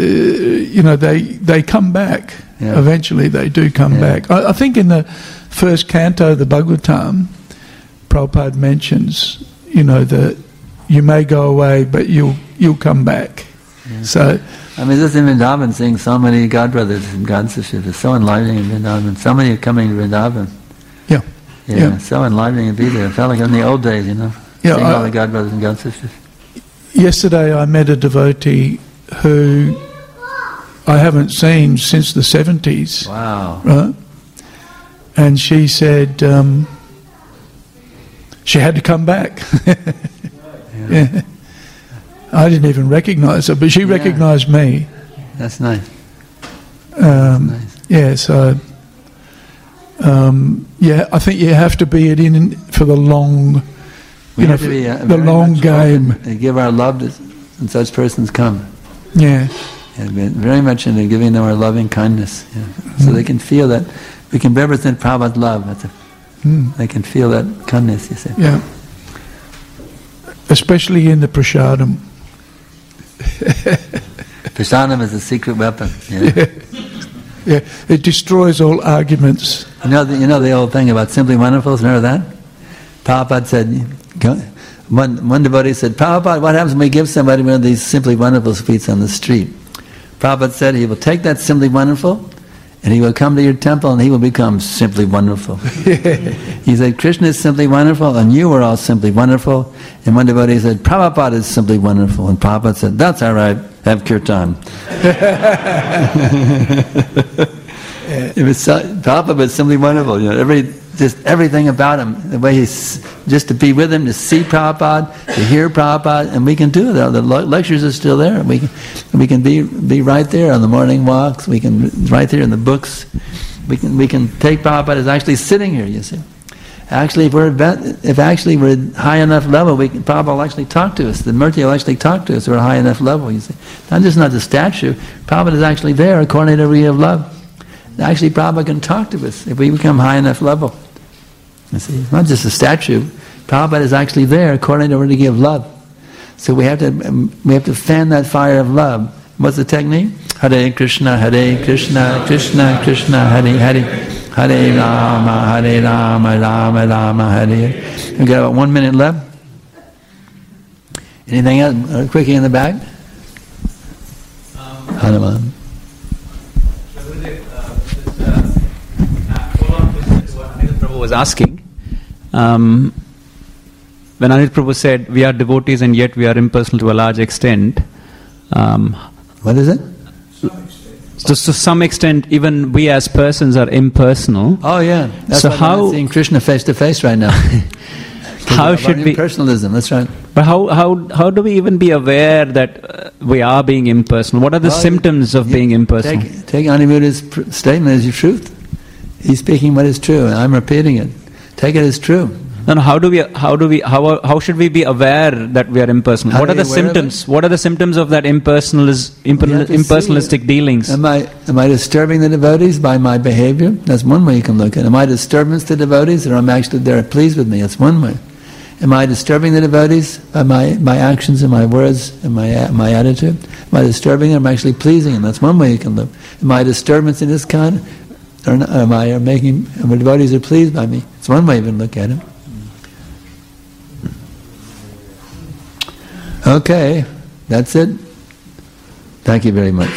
come back. Yeah. Eventually they do come back. I think in the first canto, the Bhagavatam, Prabhupada mentions, that you may go away, but you'll come back. Yeah. So, just in Vrindavan, seeing so many godbrothers and godsisters, it's so enlivening in Vrindavan. So many are coming to Vrindavan. Yeah, so enlivening to be there. It felt like in the old days, seeing all the godbrothers and godsisters. Yesterday I met a devotee who I haven't seen since the 70s. Wow. Right? And she said she had to come back. Yeah. I didn't even recognise her, but she recognised me. That's nice. Yeah, so I think you have to be in for the long, the long game. And give our love to when such persons come. Yeah. And very much into giving them our loving kindness. So they can feel that we can represent Prabhupada's love. They can feel that kindness, you see. Yeah. Especially in the prasadam. Prasadam is a secret weapon. Yeah, it destroys all arguments. You know the old thing about Simply Wonderful, remember that? Prabhupada said, one devotee said, Prabhupada, what happens when we give somebody one of these Simply Wonderful sweets on the street? Prabhupada said he will take that Simply Wonderful and he will come to your temple and he will become Simply Wonderful. He said, Krishna is Simply Wonderful and you are all Simply Wonderful. And one devotee said, Prabhupada is Simply Wonderful. And Prabhupada said, that's all right, have kirtan. It was Prabhupada was simply wonderful. Just everything about him, the way he's just to be with him, to see Prabhupada, to hear Prabhupada, and we can do that. The lectures are still there. We can be right there on the morning walks. We can right there in the books. We can take Prabhupada as actually sitting here. You see, actually, if we're at high enough level, Prabhupada will actually talk to us. The Murti will actually talk to us. We're at a high enough level. You see, not the statue. Prabhupada is actually there according to we of love. Actually, Prabhupada can talk to us if we become high enough level. You see, it's not just a statue. Prabhupada is actually there according to we give love. So we have to fan that fire of love. What's the technique? Hare Krishna, Krishna Krishna, Hare Hare, Hare Rama, Rama Rama, Hare. We've got about 1 minute left. Anything else? Quickie in the back. Hanuman. Was asking when Anil Prabhu said we are devotees and yet we are impersonal to a large extent. What is it? To some extent, even we as persons are impersonal. Oh yeah, that's so why how we're not seeing Krishna face to face right now. How should we impersonalism? That's right. But how do we even be aware that we are being impersonal? What are the symptoms of being impersonal? Take Aniruddha's statement as your truth. He's speaking what is true, and I'm repeating it. Take it as true. No, how should we be aware that we are impersonal? What are the symptoms? What are the symptoms of that impersonalistic dealings? Am I disturbing the devotees by my behavior? That's one way you can look at it. Am I disturbance to devotees, or they're pleased with me? That's one way. Am I disturbing the devotees by my actions and my words and my attitude? Am I disturbing them? Am I actually pleasing them? That's one way you can look. Am I disturbance in this kind? Or am I making the devotees are pleased by me? It's one way you can look at it. Okay, that's it. Thank you very much.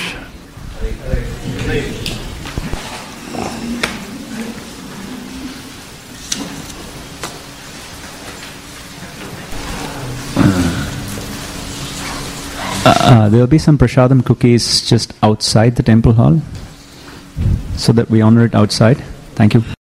There will be some prasadam cookies just outside the temple hall, so that we honor it outside. Thank you.